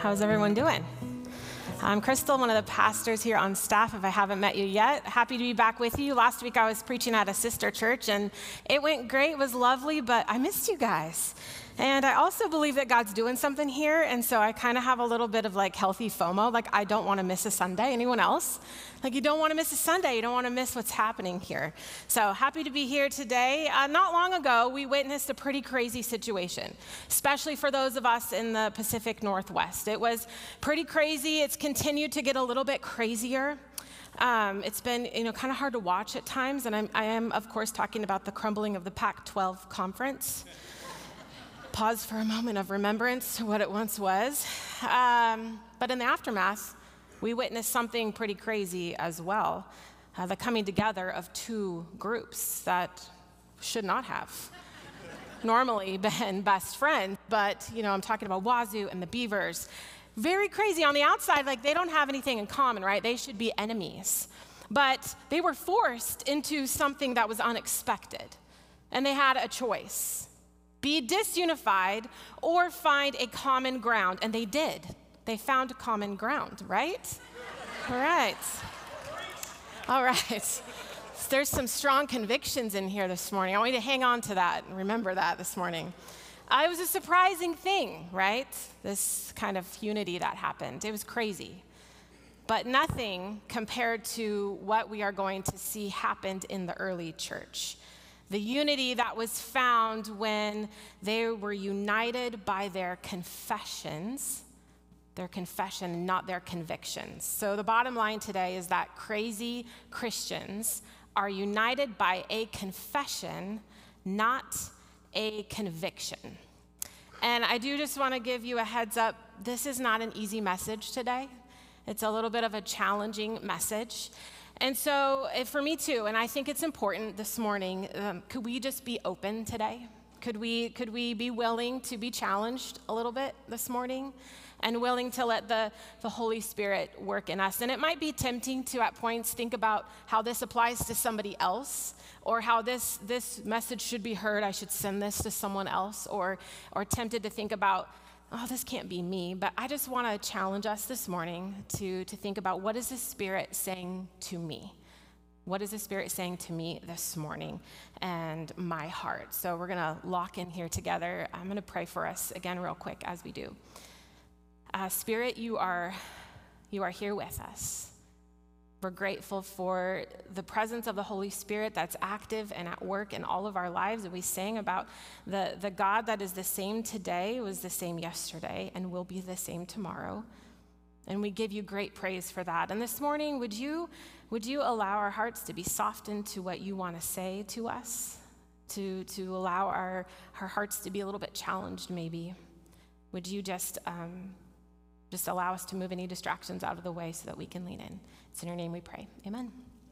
How's everyone doing? I'm Crystal, one of the pastors here on staff, if I haven't met you yet. Happy to be back with you. Last week I was preaching at a sister church, and it went great, it was lovely, but I missed you guys. And I also believe that God's doing something here, and so I kind of have a little bit of healthy FOMO, I don't want to miss a Sunday. Anyone else? You don't want to miss a Sunday, you don't want to miss what's happening here. So happy to be here today. Not long ago, we witnessed a pretty crazy situation, especially for those of us in the Pacific Northwest. It was pretty crazy. It's continued to get a little bit crazier. It's been, kind of hard to watch at times, and I am, of course, talking about the crumbling of the Pac-12 conference. Pause for a moment of remembrance to what it once was. But in the aftermath, we witnessed something pretty crazy as well. The coming together of two groups that should not have normally been best friends. But, I'm talking about Wazoo and the Beavers. Very crazy. On the outside, they don't have anything in common, right? They should be enemies. But they were forced into something that was unexpected. And they had a choice. Be disunified or find a common ground. And they did. They found common ground, right? All right. All right. There's some strong convictions in here this morning. I want you to hang on to that and remember that this morning. It was a surprising thing, right? This kind of unity that happened. It was crazy. But nothing compared to what we are going to see happened in the early church. The unity that was found when they were united by their confession, not their convictions. So the bottom line today is that crazy Christians are united by a confession, not a conviction. And I do just want to give you a heads up. This is not an easy message today. It's a little bit of a challenging message. And so for me too, and I think it's important this morning, could we just be open today? Could we be willing to be challenged a little bit this morning and willing to let the Holy Spirit work in us? And it might be tempting to at points think about how this applies to somebody else or how this message should be heard. I should send this to someone else, or tempted to think about, oh, this can't be me. But I just want to challenge us this morning to think about, what is the Spirit saying to me? What is the Spirit saying to me this morning and my heart? So we're going to lock in here together. I'm going to pray for us again real quick as we do. Spirit, you are here with us. We're grateful for the presence of the Holy Spirit that's active and at work in all of our lives. And we sang about the God that is the same today, was the same yesterday, and will be the same tomorrow. And we give you great praise for that. And this morning, would you allow our hearts to be softened to what you want to say to us? To allow our hearts to be a little bit challenged, maybe? Would you just allow us to move any distractions out of the way so that we can lean in? It's in your name we pray. Amen.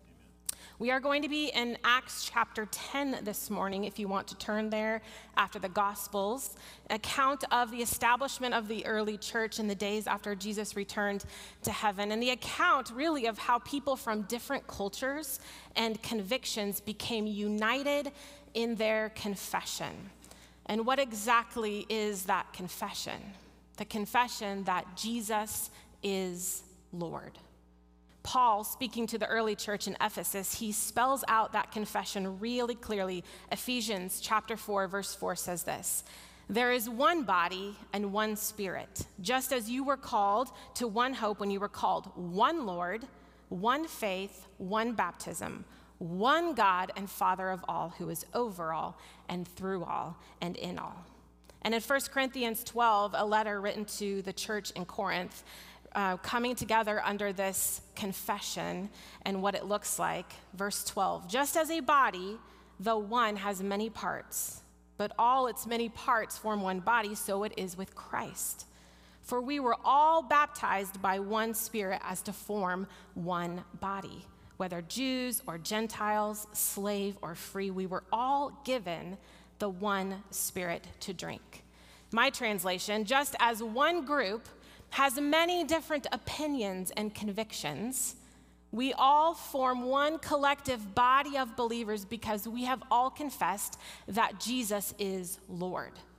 We are going to be in Acts chapter 10 this morning, if you want to turn there, after the Gospels, account of the establishment of the early church in the days after Jesus returned to heaven, and the account really of how people from different cultures and convictions became united in their confession. And what exactly is that confession? The confession that Jesus is Lord. Paul, speaking to the early church in Ephesus, he spells out that confession really clearly. Ephesians chapter 4, verse 4 says this: "There is one body and one Spirit, just as you were called to one hope when you were called, one Lord, one faith, one baptism, one God and Father of all, who is over all and through all and in all." And in 1 Corinthians 12, a letter written to the church in Corinth, coming together under this confession and what it looks like. Verse 12, "Just as a body, though one, has many parts, but all its many parts form one body, so it is with Christ. For we were all baptized by one Spirit as to form one body. Whether Jews or Gentiles, slave or free, we were all given the one Spirit to drink." My translation: just as one group has many different opinions and convictions, we all form one collective body of believers because we have all confessed that Jesus is Lord.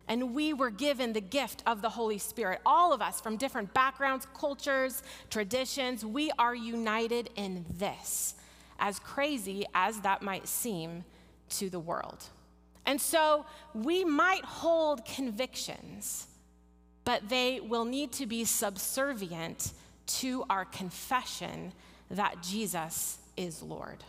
And we were given the gift of the Holy Spirit. All of us from different backgrounds, cultures, traditions, we are united in this, as crazy as that might seem to the world. And so we might hold convictions, but they will need to be subservient to our confession that Jesus is Lord.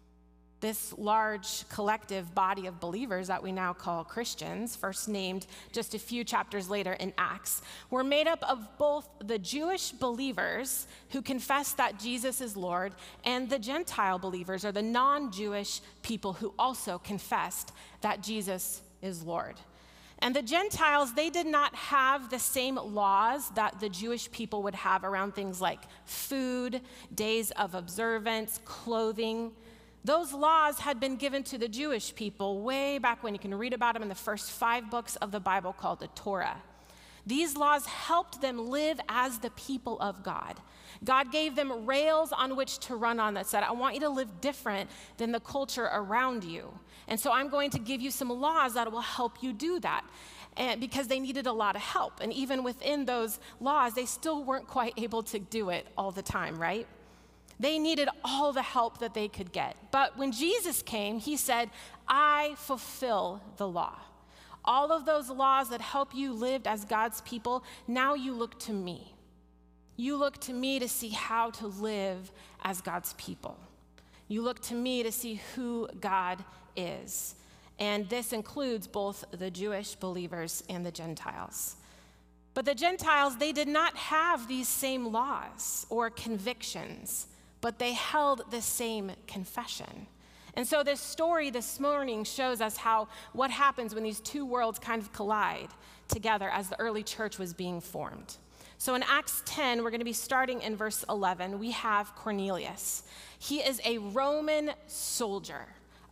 This large collective body of believers that we now call Christians, first named just a few chapters later in Acts, were made up of both the Jewish believers who confessed that Jesus is Lord and the Gentile believers, or the non-Jewish people who also confessed that Jesus is Lord. And the Gentiles, they did not have the same laws that the Jewish people would have around things like food, days of observance, clothing. Those laws had been given to the Jewish people way back when. You can read about them in the first 5 books of the Bible called the Torah. These laws helped them live as the people of God. God gave them rails on which to run on that said, I want you to live different than the culture around you. And so I'm going to give you some laws that will help you do that. And because they needed a lot of help. And even within those laws, they still weren't quite able to do it all the time, right? They needed all the help that they could get. But when Jesus came, he said, I fulfill the law. All of those laws that help you live as God's people, now you look to me. You look to me to see how to live as God's people. You look to me to see who God is. And this includes both the Jewish believers and the Gentiles. But the Gentiles, they did not have these same laws or convictions, but they held the same confession. And so this story this morning shows us what happens when these two worlds kind of collide together as the early church was being formed. So in Acts 10, we're going to be starting in verse 11. We have Cornelius. He is a Roman soldier,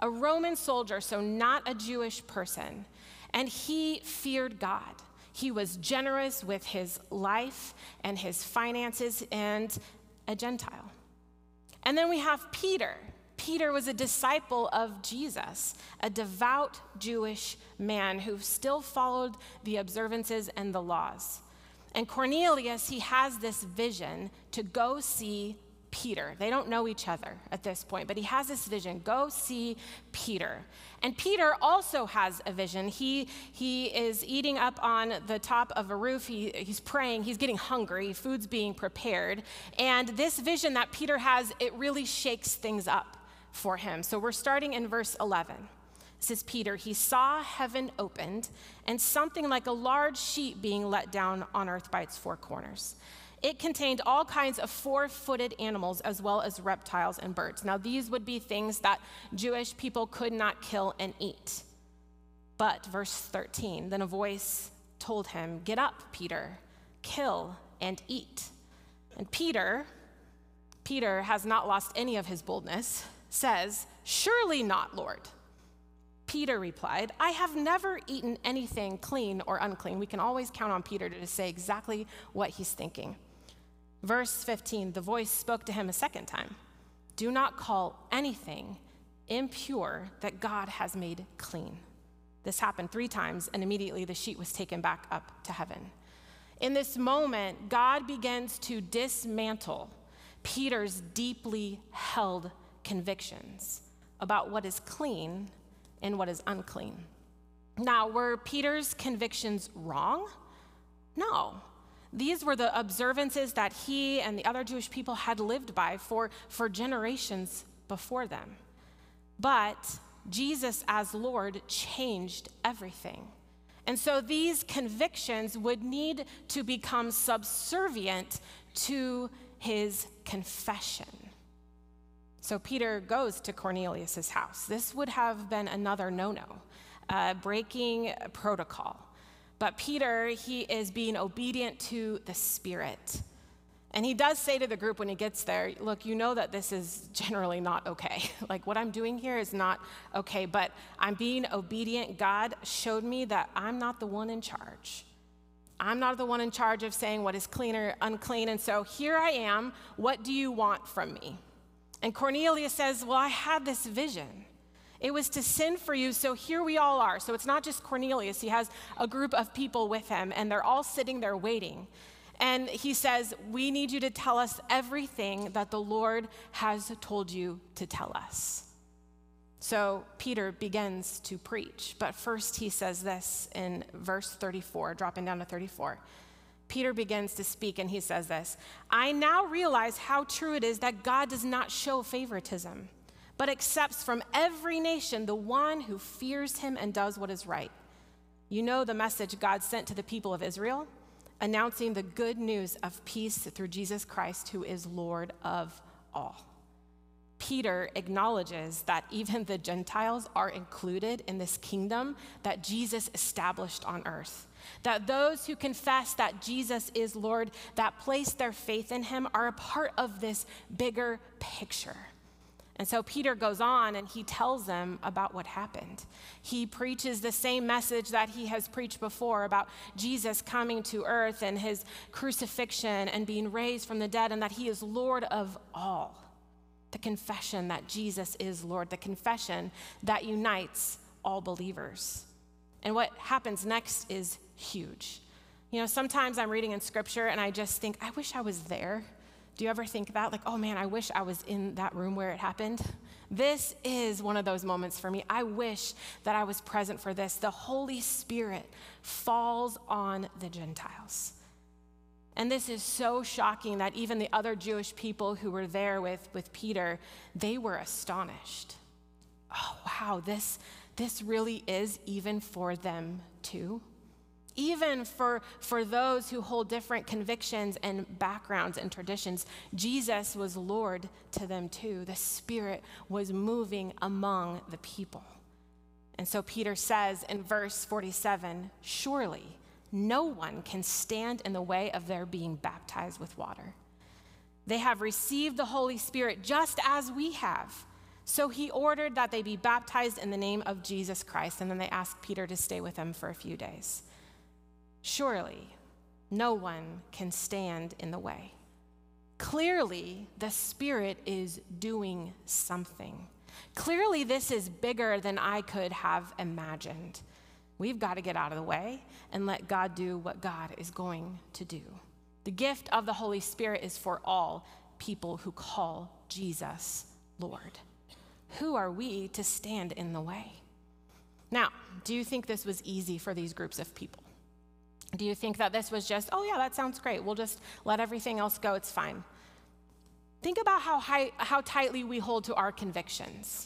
so not a Jewish person. And he feared God. He was generous with his life and his finances, and a Gentile. And then we have Peter. Peter was a disciple of Jesus, a devout Jewish man who still followed the observances and the laws. And Cornelius, he has this vision to go see Peter. They don't know each other at this point, but he has this vision, go see Peter. And Peter also has a vision. He is eating up on the top of a roof. He's praying. He's getting hungry. Food's being prepared. And this vision that Peter has, it really shakes things up for him. So we're starting in verse 11. This is Peter. He saw heaven opened and something like a large sheet being let down on earth by its 4 corners. It contained all kinds of 4-footed animals as well as reptiles and birds. Now, these would be things that Jewish people could not kill and eat. But, verse 13, then a voice told him, get up, Peter, kill and eat. And Peter has not lost any of his boldness, says, surely not, Lord. Peter replied, I have never eaten anything clean or unclean. We can always count on Peter to say exactly what he's thinking. Verse 15, the voice spoke to him a second time. Do not call anything impure that God has made clean. This happened 3 times, and immediately the sheet was taken back up to heaven. In this moment, God begins to dismantle Peter's deeply held convictions about what is clean and what is unclean. Now, were Peter's convictions wrong? No. These were the observances that he and the other Jewish people had lived by for generations before them. But Jesus as Lord changed everything. And so these convictions would need to become subservient to his confession. So Peter goes to Cornelius' house. This would have been another no-no, breaking protocol. But Peter, he is being obedient to the Spirit. And he does say to the group when he gets there, look, you know that this is generally not okay. Like what I'm doing here is not okay, but I'm being obedient. God showed me that I'm not the one in charge. I'm not the one in charge of saying what is clean or unclean. And so here I am. What do you want from me? And Cornelius says, well, I had this vision. It was to sin for you, so here we all are. So it's not just Cornelius. He has a group of people with him, and they're all sitting there waiting. And he says, we need you to tell us everything that the Lord has told you to tell us. So Peter begins to preach, but first he says this in verse 34, dropping down to 34. Peter begins to speak and he says this, I now realize how true it is that God does not show favoritism, but accepts from every nation the one who fears him and does what is right. You know the message God sent to the people of Israel, announcing the good news of peace through Jesus Christ, who is Lord of all. Peter acknowledges that even the Gentiles are included in this kingdom that Jesus established on earth. That those who confess that Jesus is Lord, that place their faith in him, are a part of this bigger picture. And so Peter goes on and he tells them about what happened. He preaches the same message that he has preached before about Jesus coming to earth and his crucifixion and being raised from the dead, and that he is Lord of all. The confession that Jesus is Lord, the confession that unites all believers. And what happens next is huge. You know, sometimes I'm reading in scripture and I just think, I wish I was there. Do you ever think that? Like, oh man, I wish I was in that room where it happened. This is one of those moments for me. I wish that I was present for this. The Holy Spirit falls on the Gentiles. And this is so shocking that even the other Jewish people who were there with Peter, they were astonished. Oh, wow, this really is even for them too. Even for those who hold different convictions and backgrounds and traditions, Jesus was Lord to them too. The Spirit was moving among the people. And so Peter says in verse 47, surely no one can stand in the way of their being baptized with water. They have received the Holy Spirit just as we have. So he ordered that they be baptized in the name of Jesus Christ. And then they asked Peter to stay with them for a few days. Surely no one can stand in the way. Clearly, the Spirit is doing something. Clearly, this is bigger than I could have imagined. We've got to get out of the way and let God do what God is going to do. The gift of the Holy Spirit is for all people who call Jesus Lord. Who are we to stand in the way? Now, do you think this was easy for these groups of people? Do you think that this was just, oh yeah, that sounds great. We'll just let everything else go. It's fine. Think about how tightly we hold to our convictions.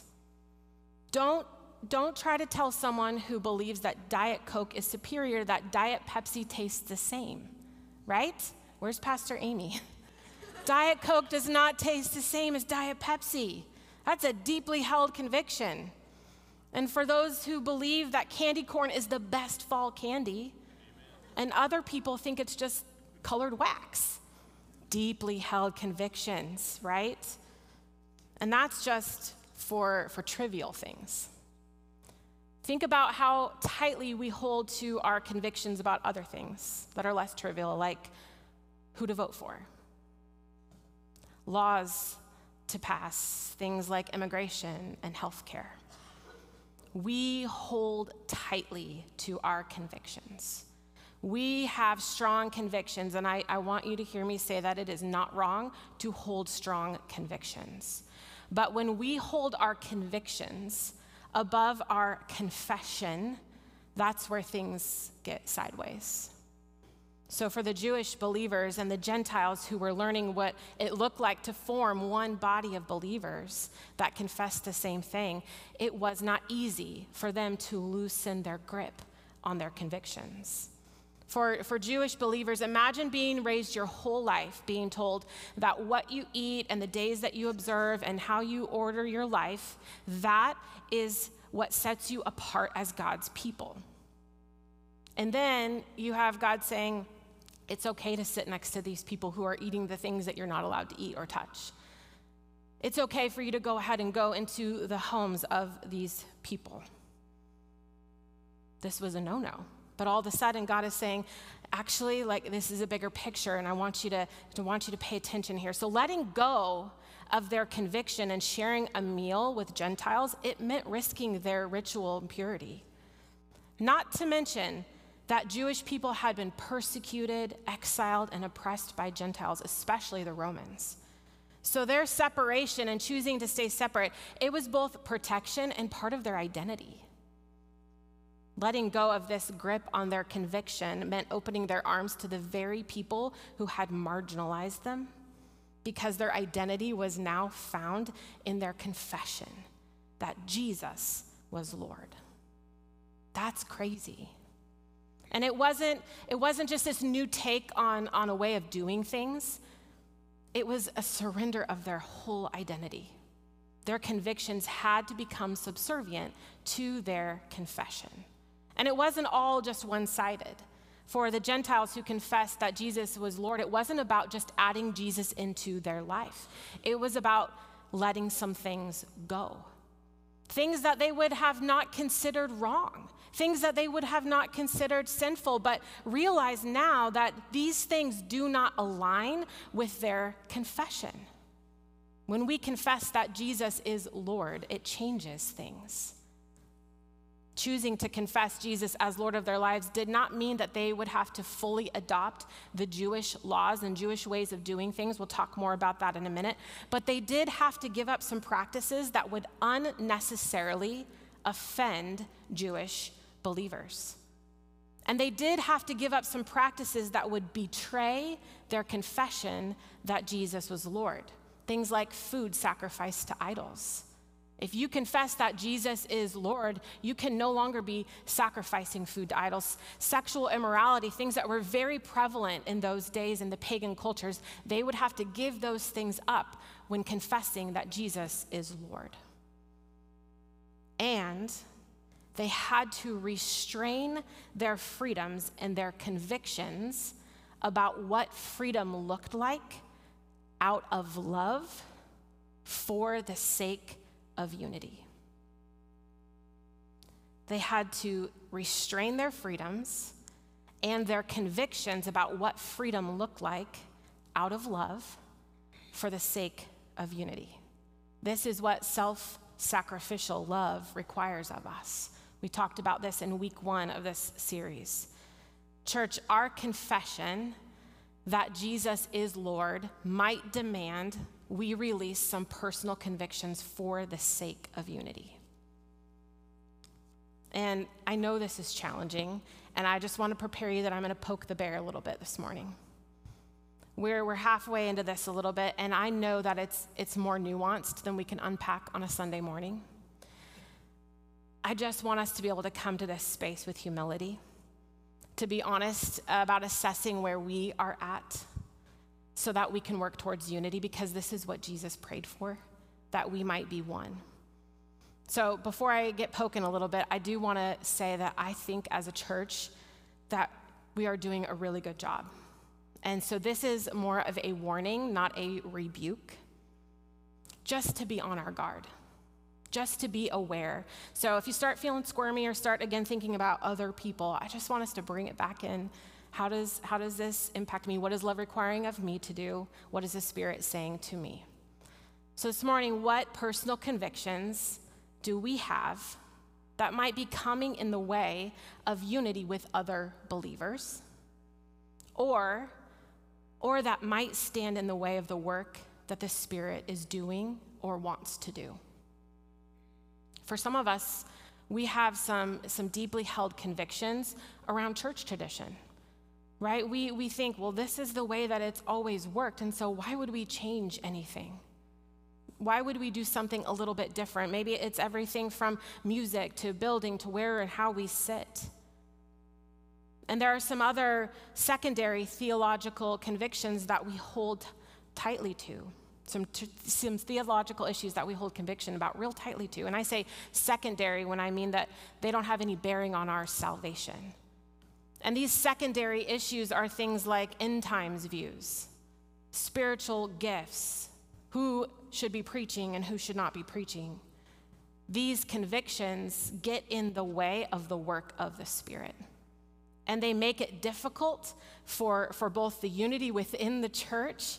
Don't try to tell someone who believes that Diet Coke is superior that Diet Pepsi tastes the same, right? Where's Pastor Amy? Diet Coke does not taste the same as Diet Pepsi. That's a deeply held conviction. And for those who believe that candy corn is the best fall candy, and other people think it's just colored wax. Deeply held convictions, right? And that's just for trivial things. Think about how tightly we hold to our convictions about other things that are less trivial, like who to vote for, laws to pass, things like immigration and healthcare. We hold tightly to our convictions. We have strong convictions, and I want you to hear me say that it is not wrong to hold strong convictions. But when we hold our convictions above our confession, that's where things get sideways. So for the Jewish believers and the Gentiles who were learning what it looked like to form one body of believers that confessed the same thing, it was not easy for them to loosen their grip on their convictions. For Jewish believers, imagine being raised your whole life, being told that what you eat and the days that you observe and how you order your life, that is what sets you apart as God's people. And then you have God saying, it's okay to sit next to these people who are eating the things that you're not allowed to eat or touch. It's okay for you to go ahead and go into the homes of these people. This was a no-no. But all of a sudden, God is saying, actually, like, this is a bigger picture, and I want you to pay attention here. So letting go of their conviction and sharing a meal with Gentiles, it meant risking their ritual purity. Not to mention that Jewish people had been persecuted, exiled, and oppressed by Gentiles, especially the Romans. So their separation and choosing to stay separate, it was both protection and part of their identity. Letting go of this grip on their conviction meant opening their arms to the very people who had marginalized them, because their identity was now found in their confession that Jesus was Lord. That's crazy. And it wasn't just this new take on a way of doing things. It was a surrender of their whole identity. Their convictions had to become subservient to their confession. And it wasn't all just one-sided. For the Gentiles who confessed that Jesus was Lord, it wasn't about just adding Jesus into their life. It was about letting some things go. Things that they would have not considered wrong. Things that they would have not considered sinful, but realize now that these things do not align with their confession. When we confess that Jesus is Lord, it changes things. Choosing to confess Jesus as Lord of their lives did not mean that they would have to fully adopt the Jewish laws and Jewish ways of doing things. We'll talk more about that in a minute. But they did have to give up some practices that would unnecessarily offend Jewish believers. And they did have to give up some practices that would betray their confession that Jesus was Lord. Things like food sacrificed to idols. If you confess that Jesus is Lord, you can no longer be sacrificing food to idols. Sexual immorality, things that were very prevalent in those days in the pagan cultures, they would have to give those things up when confessing that Jesus is Lord. And they had to restrain their freedoms and their convictions about what freedom looked like out of love for the sake of unity. They had to restrain their freedoms and their convictions about what freedom looked like out of love for the sake of unity. This is what self-sacrificial love requires of us. We talked about this in week 1 of this series. Church, our confession that Jesus is Lord might demand we release some personal convictions for the sake of unity. And I know this is challenging, and I just want to prepare you that I'm going to poke the bear a little bit this morning. We're halfway into this a little bit, and I know that it's more nuanced than we can unpack on a Sunday morning. I just want us to be able to come to this space with humility, to be honest about assessing where we are at, so that we can work towards unity, because this is what Jesus prayed for, that we might be one. So before I get poking a little bit, I do want to say that I think as a church that we are doing a really good job. And so this is more of a warning, not a rebuke, just to be on our guard, just to be aware. So if you start feeling squirmy or start again thinking about other people, I just want us to bring it back in. How does this impact me? What is love requiring of me to do? What is the Spirit saying to me? So this morning, what personal convictions do we have that might be coming in the way of unity with other believers? Or that might stand in the way of the work that the Spirit is doing or wants to do? For some of us, we have some deeply held convictions around church tradition. Right? We think, well, this is the way that it's always worked, and so why would we change anything? Why would we do something a little bit different? Maybe it's everything from music to building to where and how we sit. And there are some other secondary theological convictions that we hold tightly to, some theological issues that we hold conviction about real tightly to. And I say secondary when I mean that they don't have any bearing on our salvation. And these secondary issues are things like end times views, spiritual gifts, who should be preaching and who should not be preaching. These convictions get in the way of the work of the Spirit. And they make it difficult for both the unity within the church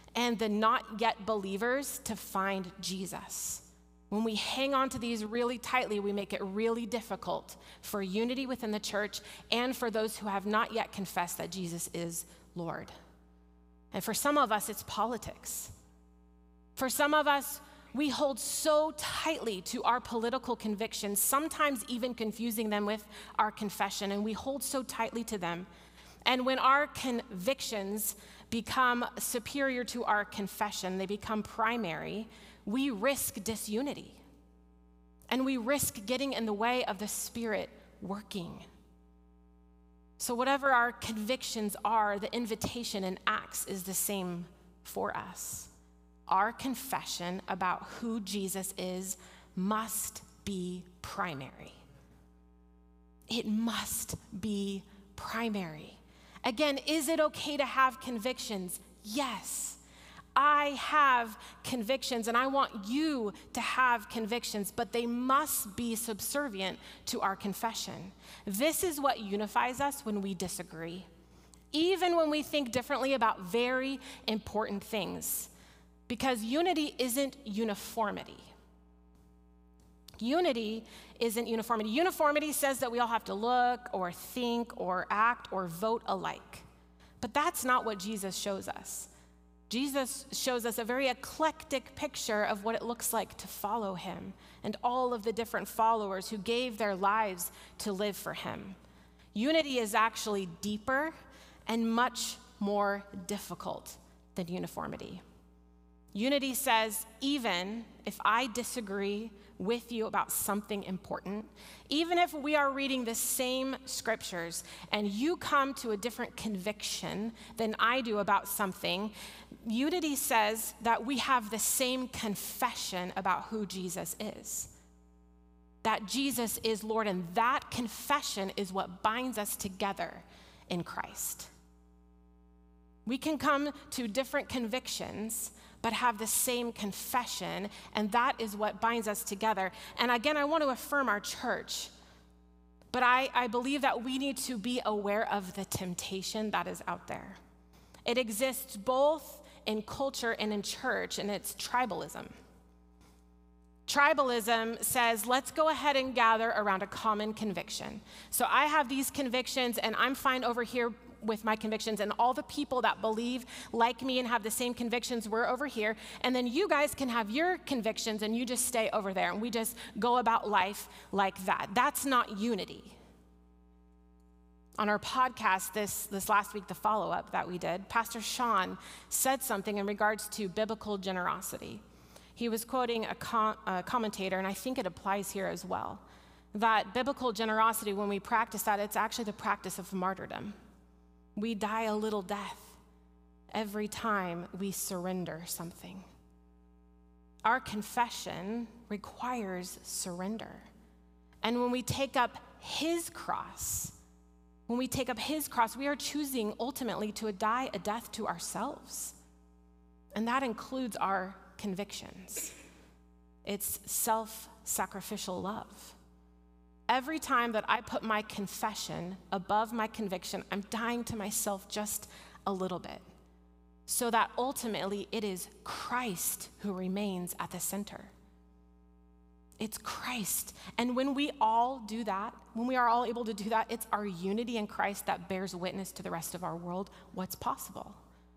and the not yet believers to find Jesus. When we hang on to these really tightly, we make it really difficult for unity within the church and for those who have not yet confessed that Jesus is Lord. And for some of us, it's politics. For some of us, we hold so tightly to our political convictions, sometimes even confusing them with our confession, and we hold so tightly to them. And when our convictions become superior to our confession, they become primary, we risk disunity. And we risk getting in the way of the Spirit working. So whatever our convictions are, the invitation in Acts is the same for us. Our confession about who Jesus is must be primary. It must be primary. Again, is it okay to have convictions? Yes. I have convictions, and I want you to have convictions, but they must be subservient to our confession. This is what unifies us when we disagree, even when we think differently about very important things, because unity isn't uniformity. Unity isn't uniformity. Uniformity says that we all have to look or think or act or vote alike. But that's not what Jesus shows us. Jesus shows us a very eclectic picture of what it looks like to follow him and all of the different followers who gave their lives to live for him. Unity is actually deeper and much more difficult than uniformity. Unity says, even if I disagree with you about something important, even if we are reading the same scriptures and you come to a different conviction than I do about something, unity says that we have the same confession about who Jesus is. That Jesus is Lord, and that confession is what binds us together in Christ. We can come to different convictions, but have the same confession, and that is what binds us together. And again, I want to affirm our church, but I believe that we need to be aware of the temptation that is out there. It exists both in culture and in church, and it's tribalism. Tribalism says, let's go ahead and gather around a common conviction. So I have these convictions, and I'm fine over here with my convictions, and all the people that believe like me and have the same convictions, we're over here, and then you guys can have your convictions and you just stay over there, and we just go about life like that. That's not unity. On our podcast this last week, the follow-up that we did, Pastor Sean said something in regards to biblical generosity. He was quoting a commentator, and I think it applies here as well, that biblical generosity, when we practice that, it's actually the practice of martyrdom. We die a little death every time we surrender something. Our confession requires surrender. And when we take up his cross, we are choosing ultimately to die a death to ourselves. And that includes our convictions. It's self-sacrificial love. Every time that I put my confession above my conviction, I'm dying to myself just a little bit, so that ultimately it is Christ who remains at the center. It's Christ. And when we all do that, when we are all able to do that, it's our unity in Christ that bears witness to the rest of our world what's possible.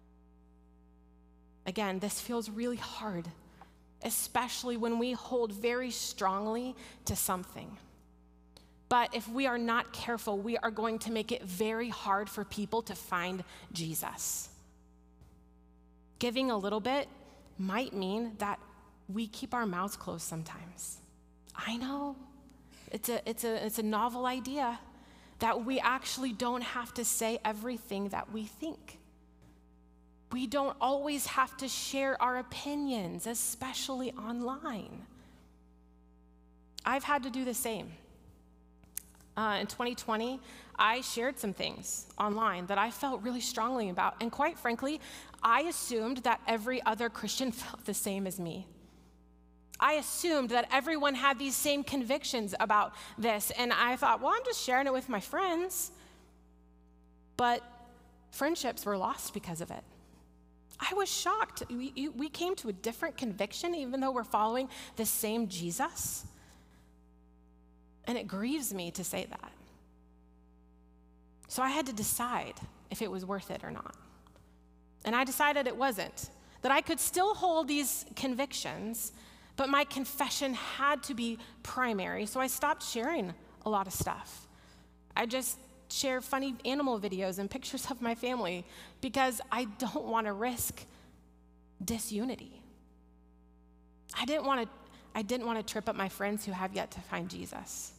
Again, this feels really hard, especially when we hold very strongly to something. But if we are not careful, we are going to make it very hard for people to find Jesus. Giving a little bit might mean that we keep our mouths closed sometimes. I know, it's a novel idea that we actually don't have to say everything that we think. We don't always have to share our opinions, especially online. I've had to do the same. In 2020, I shared some things online that I felt really strongly about. And quite frankly, I assumed that every other Christian felt the same as me. I assumed that everyone had these same convictions about this. And I thought, well, I'm just sharing it with my friends. But friendships were lost because of it. I was shocked. We came to a different conviction, even though we're following the same Jesus. And it grieves me to say that. So I had to decide if it was worth it or not. And I decided it wasn't, that I could still hold these convictions, but my confession had to be primary. So I stopped sharing a lot of stuff. I just share funny animal videos and pictures of my family because I don't want to risk disunity. I didn't want to trip up my friends who have yet to find Jesus.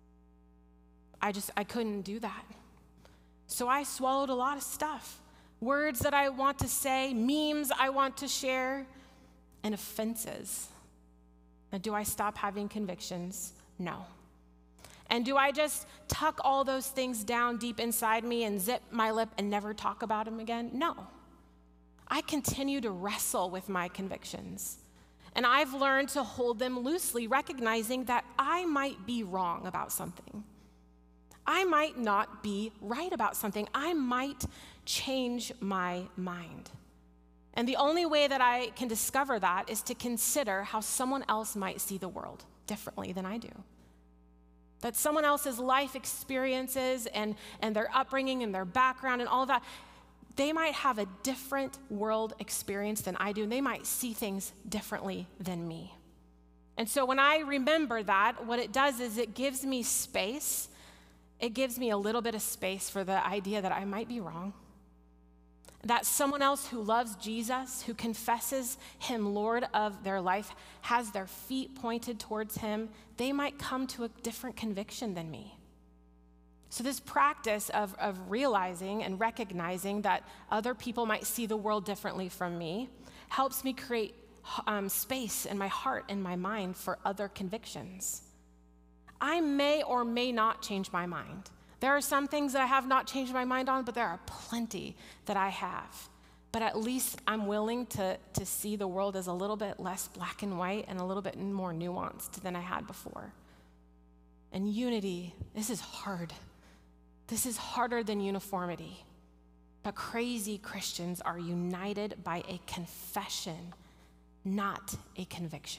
I couldn't do that. So I swallowed a lot of stuff. Words that I want to say, memes I want to share, and offenses. Now, do I stop having convictions? No. And do I just tuck all those things down deep inside me and zip my lip and never talk about them again? No. I continue to wrestle with my convictions. And I've learned to hold them loosely, recognizing that I might be wrong about something. I might not be right about something. I might change my mind. And the only way that I can discover that is to consider how someone else might see the world differently than I do. That someone else's life experiences and their upbringing and their background and all of that, they might have a different world experience than I do, and they might see things differently than me. And so when I remember that, what it does is it gives me space. It gives me a little bit of space for the idea that I might be wrong. That someone else who loves Jesus, who confesses him Lord of their life, has their feet pointed towards him, they might come to a different conviction than me. So this practice of realizing and recognizing that other people might see the world differently from me helps me create space in my heart and my mind for other convictions. I may or may not change my mind. There are some things that I have not changed my mind on, but there are plenty that I have. But at least I'm willing to see the world as a little bit less black and white and a little bit more nuanced than I had before. And unity, this is hard. This is harder than uniformity. But crazy Christians are united by a confession, not a conviction.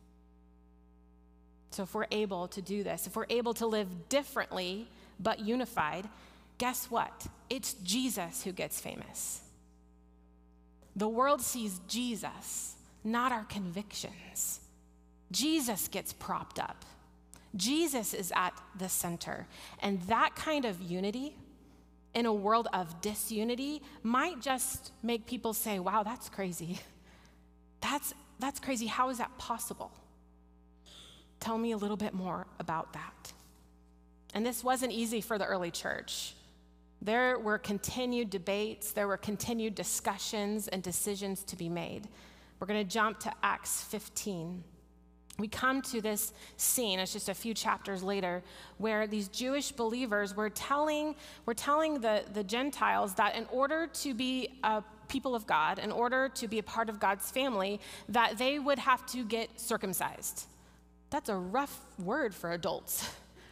So if we're able to do this, if we're able to live differently but unified, guess what? It's Jesus who gets famous. The world sees Jesus, not our convictions. Jesus gets propped up. Jesus is at the center. And that kind of unity in a world of disunity might just make people say, wow, that's crazy. That's crazy. How is that possible? Tell me a little bit more about that. And this wasn't easy for the early church. There were continued debates, there were continued discussions and decisions to be made. We're going to jump to Acts 15. We come to this scene, it's just a few chapters later, where these Jewish believers were telling the Gentiles that in order to be a people of God, in order to be a part of God's family, that they would have to get circumcised. That's a rough word for adults.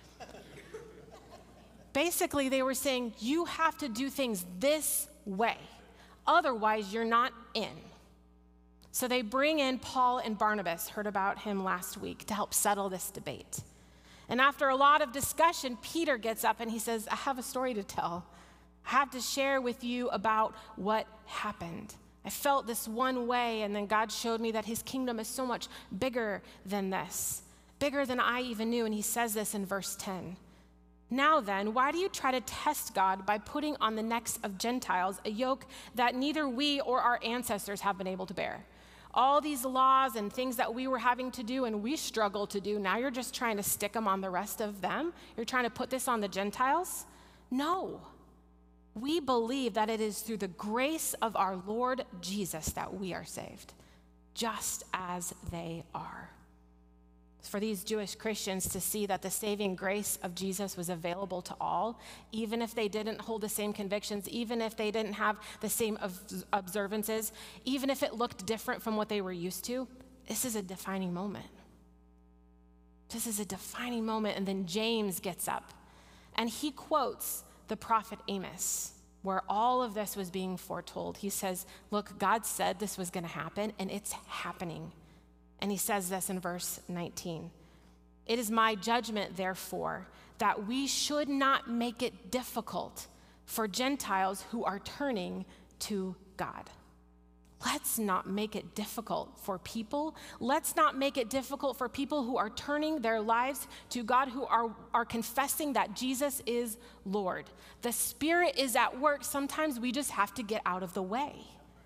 Basically, they were saying, you have to do things this way. Otherwise, you're not in. So they bring in Paul and Barnabas, heard about him last week, to help settle this debate. And after a lot of discussion, Peter gets up and he says, I have a story to tell. I have to share with you about what happened. I felt this one way, and then God showed me that his kingdom is so much bigger than this, bigger than I even knew. And he says this in verse 10. Now then, why do you try to test God by putting on the necks of Gentiles a yoke that neither we or our ancestors have been able to bear? All these laws and things that we were having to do and we struggle to do, now you're just trying to stick them on the rest of them? You're trying to put this on the Gentiles? No. We believe that it is through the grace of our Lord Jesus that we are saved, just as they are. For these Jewish Christians to see that the saving grace of Jesus was available to all, even if they didn't hold the same convictions, even if they didn't have the same observances, even if it looked different from what they were used to, this is a defining moment. This is a defining moment. And then James gets up and he quotes the prophet Amos. where all of this was being foretold. He says, look, God said this was going to happen, and it's happening. And he says this in verse 19. It is my judgment, therefore, that we should not make it difficult for Gentiles who are turning to God. Let's not make it difficult for people. Let's not make it difficult for people who are turning their lives to God, who are confessing that Jesus is Lord. The Spirit is at work. Sometimes we just have to get out of the way.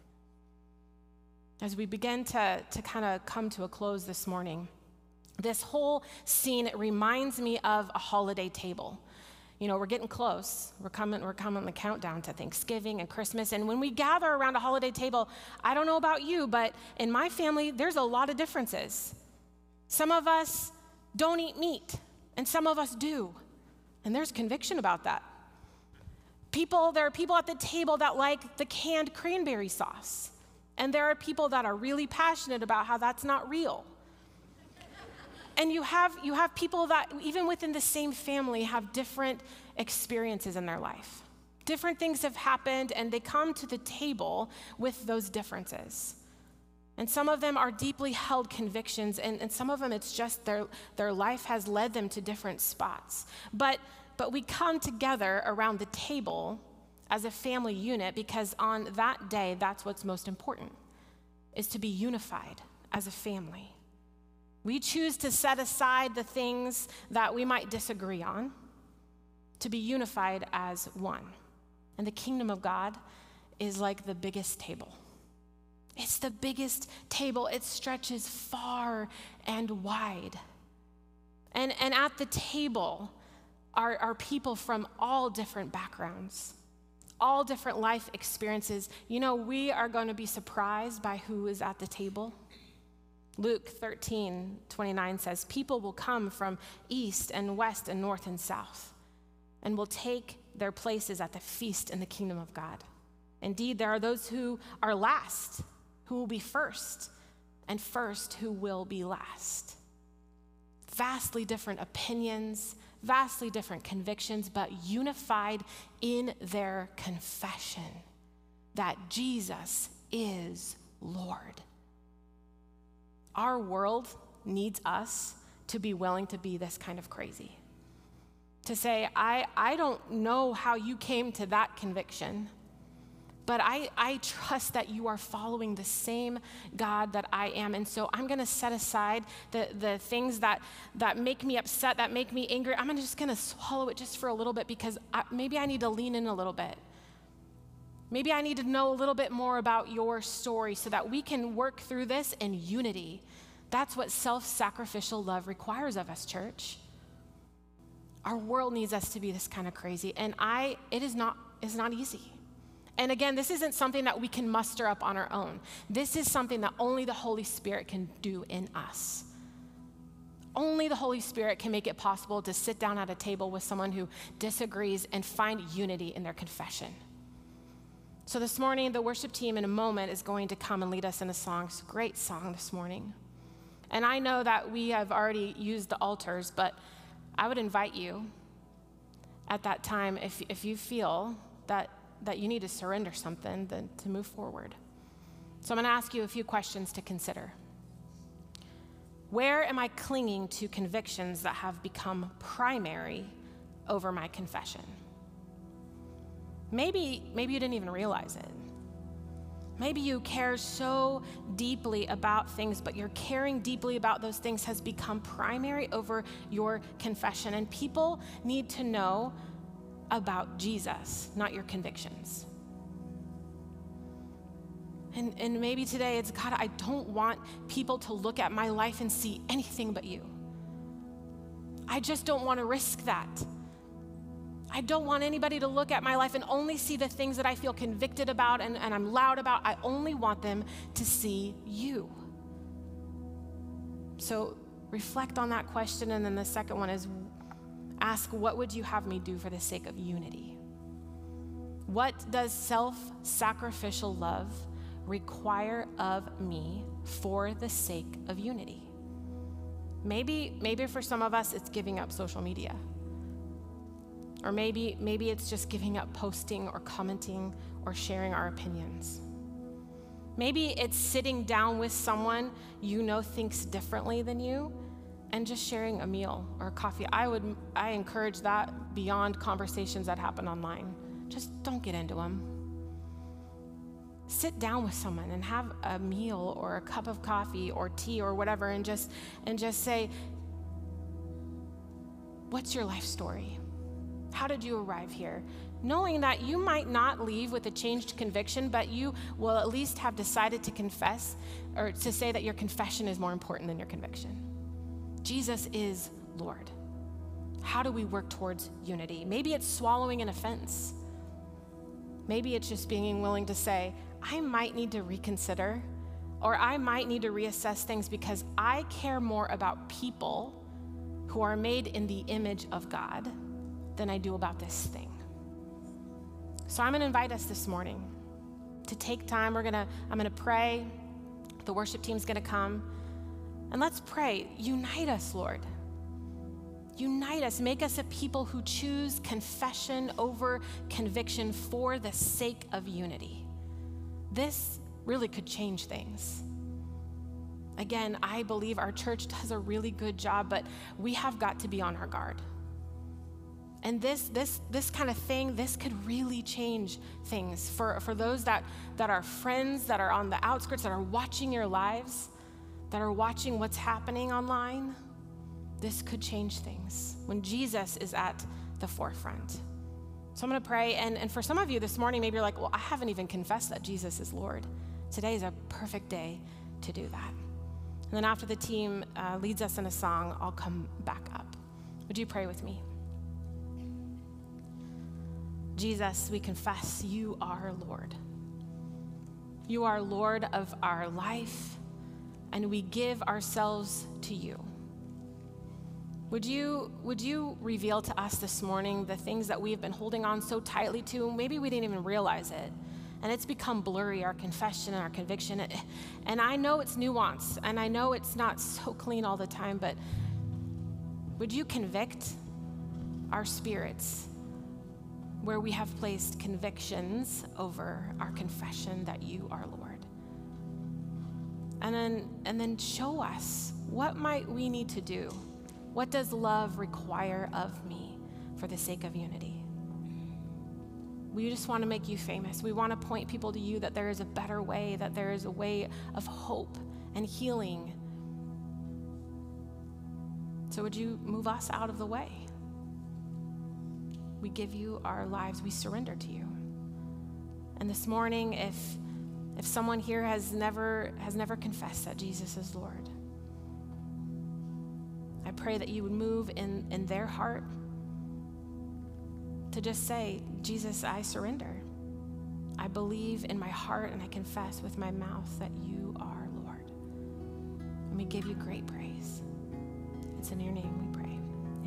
As we begin to kind of come to a close this morning, this whole scene reminds me of a holiday table. You know, we're getting close. We're coming the countdown to Thanksgiving and Christmas. And when we gather around a holiday table, I don't know about you, but in my family, there's a lot of differences. Some of us don't eat meat, and some of us do. And there's conviction about that. There are people at the table that like the canned cranberry sauce. And there are people that are really passionate about how that's not real. And you have people that, even within the same family, have different experiences in their life. Different things have happened, and they come to the table with those differences. And some of them are deeply held convictions, and some of them it's just their life has led them to different spots. But we come together around the table as a family unit because on that day, that's what's most important, is to be unified as a family. We choose to set aside the things that we might disagree on to be unified as one. And the kingdom of God is like the biggest table. It's the biggest table. It stretches far and wide. And at the table are people from all different backgrounds, all different life experiences. You know, we are going to be surprised by who is at the table. Luke 13:29 says, people will come from east and west and north and south and will take their places at the feast in the kingdom of God. Indeed, there are those who are last, who will be first, and first who will be last. Vastly different opinions, vastly different convictions, but unified in their confession that Jesus is Lord. Our world needs us to be willing to be this kind of crazy. To say, I don't know how you came to that conviction, but I trust that you are following the same God that I am. And so I'm going to set aside the things that make me upset, that make me angry. I'm just going to swallow it just for a little bit because maybe I need to lean in a little bit. Maybe I need to know a little bit more about your story so that we can work through this in unity. That's what self-sacrificial love requires of us, church. Our world needs us to be this kind of crazy, and it's not easy. And again, this isn't something that we can muster up on our own. This is something that only the Holy Spirit can do in us. Only the Holy Spirit can make it possible to sit down at a table with someone who disagrees and find unity in their confession. So this morning, the worship team in a moment is going to come and lead us in a song. It's a great song this morning. And I know that we have already used the altars, but I would invite you at that time, if you feel that you need to surrender something, then to move forward. So I'm going to ask you a few questions to consider. Where am I clinging to convictions that have become primary over my confession? Maybe you didn't even realize it. Maybe you care so deeply about things, but your caring deeply about those things has become primary over your confession. And people need to know about Jesus, not your convictions. And maybe today it's, God, I don't want people to look at my life and see anything but you. I just don't want to risk that. I don't want anybody to look at my life and only see the things that I feel convicted about and I'm loud about. I only want them to see you. So reflect on that question. And then the second one is ask, what would you have me do for the sake of unity? What does self-sacrificial love require of me for the sake of unity? Maybe for some of us, it's giving up social media. Or maybe it's just giving up posting or commenting or sharing our opinions. Maybe it's sitting down with someone you know thinks differently than you and just sharing a meal or a coffee. I encourage that beyond conversations that happen online. Just don't get into them. Sit down with someone and have a meal or a cup of coffee or tea or whatever and just say, what's your life story? How did you arrive here? Knowing that you might not leave with a changed conviction, but you will at least have decided to confess or to say that your confession is more important than your conviction. Jesus is Lord. How do we work towards unity? Maybe it's swallowing an offense. Maybe it's just being willing to say, I might need to reconsider, or I might need to reassess things because I care more about people who are made in the image of God than I do about this thing. So I'm going to invite us this morning to take time. I'm going to pray. The worship team's going to come. And let's pray. Unite us, Lord. Unite us. Make us a people who choose confession over conviction for the sake of unity. This really could change things. Again, I believe our church does a really good job, but we have got to be on our guard. And this kind of thing, this could really change things for those that are friends, that are on the outskirts, that are watching your lives, that are watching what's happening online. This could change things when Jesus is at the forefront. So I'm going to pray. And for some of you this morning, maybe you're like, well, I haven't even confessed that Jesus is Lord. Today is a perfect day to do that. And then after the team leads us in a song, I'll come back up. Would you pray with me? Jesus, we confess you are Lord. You are Lord of our life, and we give ourselves to you. Would you reveal to us this morning the things that we've been holding on so tightly to? Maybe we didn't even realize it, and it's become blurry, our confession and our conviction. And I know it's nuanced, and I know it's not so clean all the time, but would you convict our spirits where we have placed convictions over our confession that you are Lord? And then show us, what might we need to do? What does love require of me for the sake of unity? We just want to make you famous. We want to point people to you, that there is a better way, that there is a way of hope and healing. So would you move us out of the way? We give you our lives. We surrender to you. And this morning, if someone here has never confessed that Jesus is Lord, I pray that you would move in their heart to just say, Jesus, I surrender. I believe in my heart and I confess with my mouth that you are Lord. And we give you great praise. It's in your name we pray.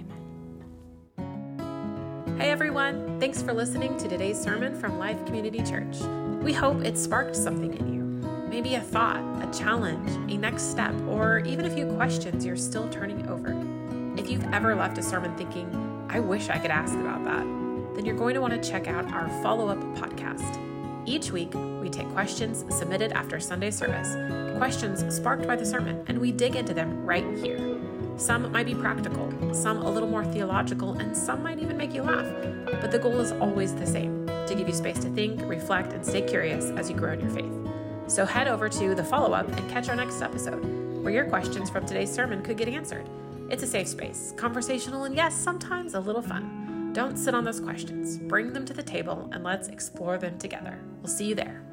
Amen. Hey everyone, thanks for listening to today's sermon from Life Community Church. We hope it sparked something in you. Maybe a thought, a challenge, a next step, or even a few questions you're still turning over. If you've ever left a sermon thinking, I wish I could ask about that, then you're going to want to check out our follow-up podcast. Each week, we take questions submitted after Sunday service, questions sparked by the sermon, and we dig into them right here. Some might be practical, some a little more theological, and some might even make you laugh. But the goal is always the same, to give you space to think, reflect, and stay curious as you grow in your faith. So head over to the follow-up and catch our next episode, where your questions from today's sermon could get answered. It's a safe space, conversational, and yes, sometimes a little fun. Don't sit on those questions. Bring them to the table and let's explore them together. We'll see you there.